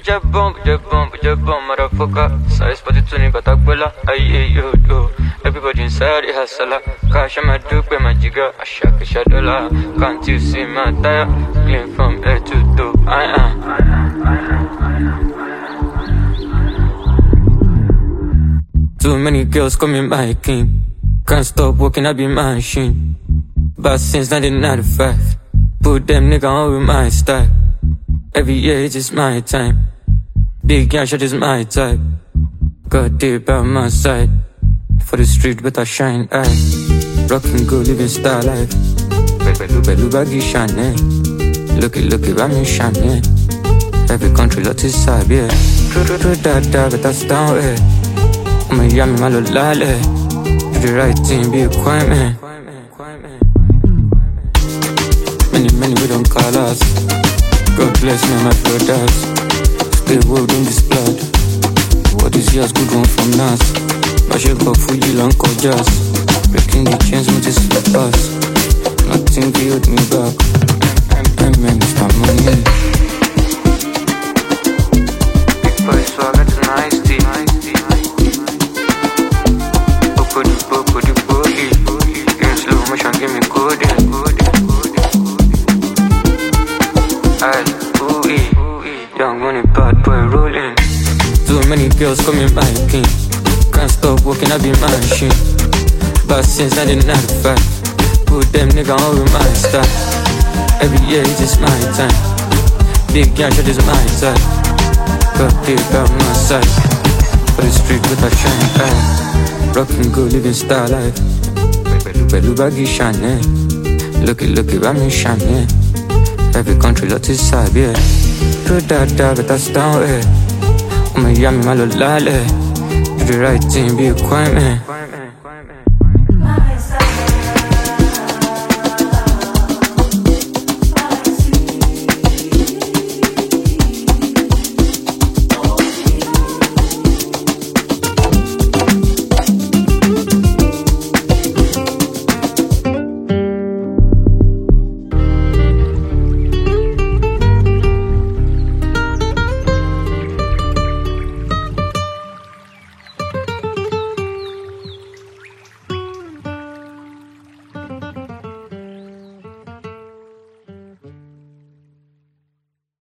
motherfucker. Size for the tuning, but Abuela. Aye, yo. Everybody inside it has a lot. Cash on my dupe and my jigger. I shake a shadow. Can't you see my tire? Clean from head to toe. I am. Too many girls coming my king. Can't stop working, I be my machine. But since 1995, put them nigga on with my style. Every year it's just my time. Big young shot is my type. Got deep by my side. For the street but I shine eye. Rockin' good, living star life. Belu baggy shine. Look it, I'm in shine. Every country lot is side, yeah. Da, but that's down, eh. I'm a yummy, my little lale. Do the right thing, be a quiet man. Many we don't call us. God bless me, my brothers. Stay world in this blood. What is yours, good one from us. My shake up for you, long just. Breaking the chains with this slippers. Nothing can hold me back. I'm Mr. Money. Big boy swagger tonight, Steve. Booty. Give me slow motion, give me coding. Young money, bad boy rolling. Too many girls coming my king. Can't stop working, I be my machine. But since 1995, put them nigga on with my style. Every year it's just my time. Big young shot is my type. Got deep by my side. For the street with a shine eye. Rockin' good, living star life. Belu baggy shine. Look it, I'm in shine. Every country lot is side, yeah. Do da, but that's down, eh. I'm a yummy, my little lale. Do the right thing, be a quiet man.